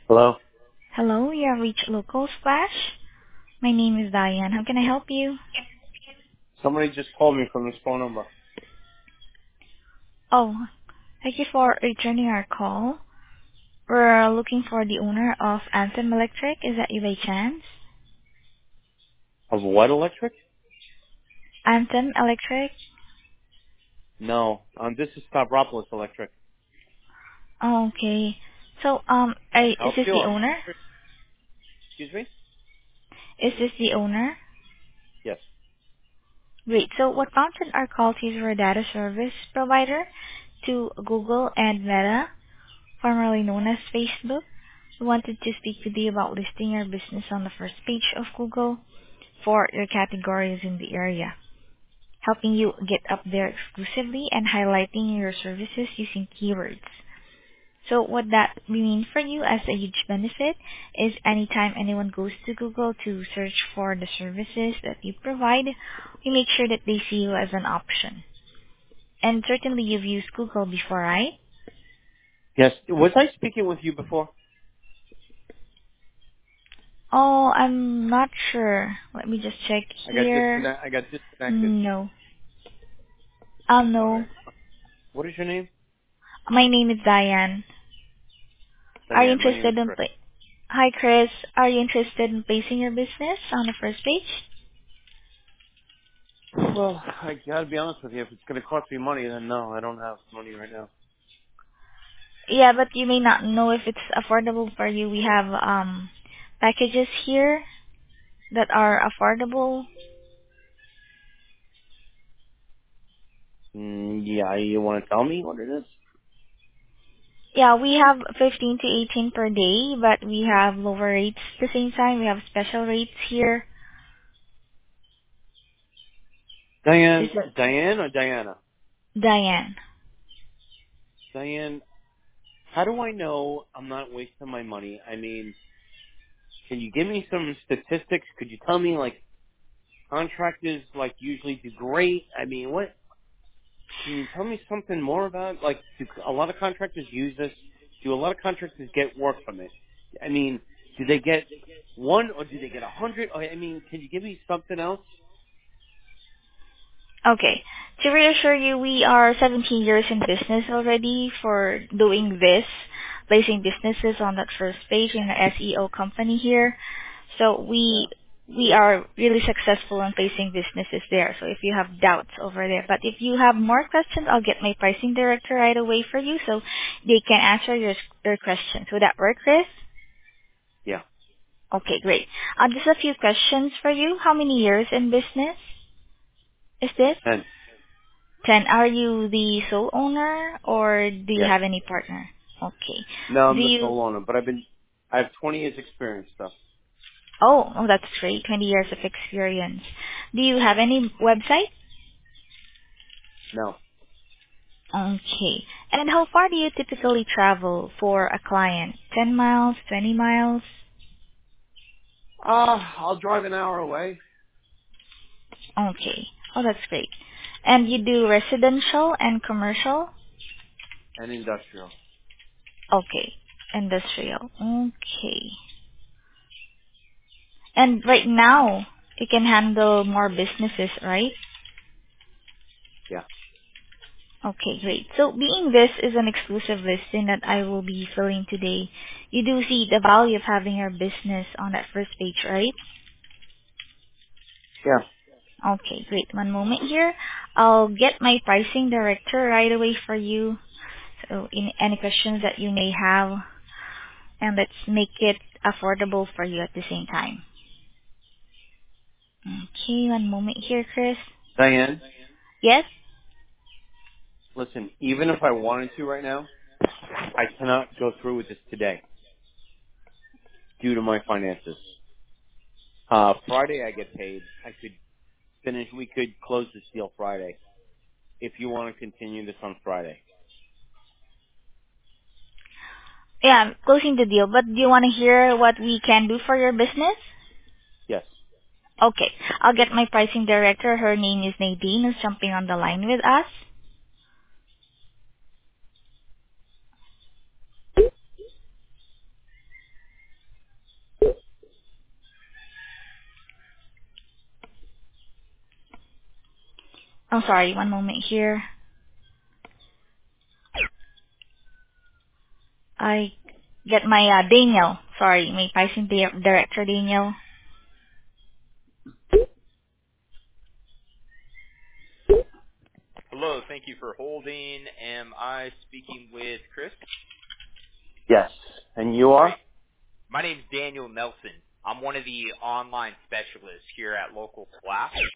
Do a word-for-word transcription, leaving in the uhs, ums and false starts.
Hello? Hello, you have reached Local Splash. My name is Diane. How can I help you? Somebody just called me from this phone number. Oh, thank you for returning our call. We're looking for the owner of Anthem Electric. Is that you by chance? Of what electric? Anthem Electric? No. Um, this is Stavropoulos Electric. Oh, okay. So, um, I, is Help this you? the I'm owner? Excuse me? Is this the owner? Yes. Great. So what prompted our call to you, a data service provider to Google and Meta, formerly known as Facebook. We wanted to speak with you about listing your business on the first page of Google for your categories in the area, helping you get up there exclusively and highlighting your services using keywords. So what that means for you as a huge benefit is anytime anyone goes to Google to search for the services that you provide, we make sure that they see you as an option. And certainly you've used Google before, right? Yes. Was I speaking with you before? Oh, I'm not sure. Let me just check I got here. disconnect. I got disconnected. No. Oh, All no. right. What is your name? My name is Diane. Are you Diane. My name is interested in Chris. pla- Hi, Chris. Are you interested in placing your business on the first page? Well, I gotta be honest with you. If it's gonna cost me money, then no, I don't have money right now. Yeah, but you may not know if it's affordable for you. We have um packages here that are affordable. Mm, yeah, you want to tell me what it is? Yeah, we have fifteen to eighteen per day, but we have lower rates at the same time. We have special rates here. Is Diane. it Diane or Diana? Diane? Diane. How do I know I'm not wasting my money? I mean, can you give me some statistics? Could you tell me like contractors like usually do great? I mean, what can you tell me something more about? Like, do a lot of contractors use this? Do a lot of contractors get work from it? I mean, do they get one or do they get a hundred? Or, I mean, can you give me something else? Okay. To reassure you, we are seventeen years in business already for doing this, placing businesses on that first page in our S E O company here. So Yeah. we we are really successful in placing businesses there. So if you have doubts over there, but if you have more questions, I'll get my pricing director right away for you so they can answer your your questions. Would that work, Chris? Yeah. Okay, great. Uh, just a few questions for you. How many years in business is this? And Ten, are you the sole owner or do you yes. have any partner? Okay. No, Do I'm the you, sole owner, but I've been, I have twenty years experience though. oh, oh, that's great. twenty years of experience. Do you have any website? No. Okay. And how far do you typically travel for a client? ten miles, twenty miles? Uh, I'll drive an hour away. Okay. Oh, that's great. And you do residential and commercial? And industrial. Okay. Industrial. Okay. And right now, you can handle more businesses, right? Yeah. Okay, great. So being this is an exclusive listing that I will be filling today, you do see the value of having your business on that first page, right? Yeah. Okay, great. One moment here. I'll get my pricing director right away for you. So in any questions that you may have, and let's make it affordable for you at the same time. Okay, one moment here, Chris. Diane, Yes? listen, even if I wanted to right now, I cannot go through with this today due to my finances. Uh, Friday I get paid. I could finish, we could close this deal Friday if you want to continue this on Friday. Yeah, I'm closing the deal, but do you want to hear what we can do for your business? Yes. Okay. I'll get my pricing director. Her name is Nadine, who's jumping on the line with us. I'm sorry, one moment here. I get my uh, Daniel. Sorry, my pricing di- director Daniel. Hello, thank you for holding. Am I speaking with Chris? Yes. And you are? Great. My name's Daniel Nelson. I'm one of the online specialists here at Local Flash.